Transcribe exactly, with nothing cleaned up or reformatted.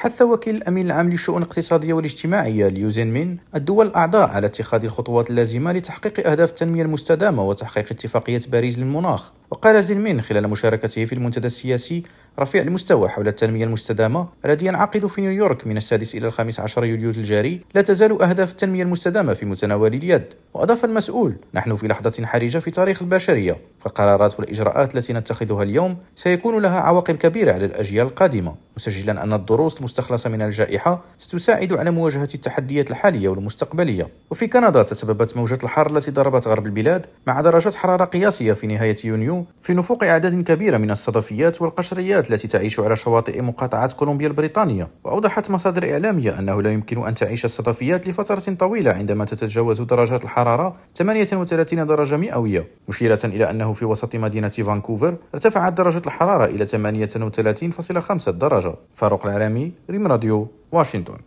حث وكيل الأمين العام للشؤون الاقتصادية والاجتماعية ليو زينمين الدول الأعضاء على اتخاذ الخطوات اللازمة لتحقيق أهداف التنمية المستدامة وتحقيق اتفاقية باريس للمناخ. وقال زينمين خلال مشاركته في المنتدى السياسي رفيع المستوى حول التنمية المستدامة الذي ينعقد في نيويورك من السادس إلى الخامس عشر يوليو الجاري: لا تزال أهداف التنمية المستدامة في متناول اليد. وأضاف المسؤول: نحن في لحظة حرجة في تاريخ البشرية، فالقرارات والإجراءات التي نتخذها اليوم سيكون لها عواقب كبيرة على الأجيال القادمة، مسجلا أن الدروس المستخلصة من الجائحة ستساعد على مواجهة التحديات الحالية والمستقبلية. وفي كندا تسببت موجة الحر التي ضربت غرب البلاد مع درجات حرارة قياسية في نهاية يونيو في نفوق أعداد كبيرة من الصدفيات والقشريات التي تعيش على شواطئ مقاطعة كولومبيا البريطانية. وأوضحت مصادر إعلامية أنه لا يمكن أن تعيش الصدفيات لفترة طويلة عندما تتجاوز درجات الحرارة ثمانية وثلاثين درجة مئوية، مشيرة إلى أنه في وسط مدينة فانكوفر ارتفعت درجة الحرارة إلى ثمانية وثلاثين فاصلة خمسة درجة. فاروق العرامي، ريم راديو، واشنطن.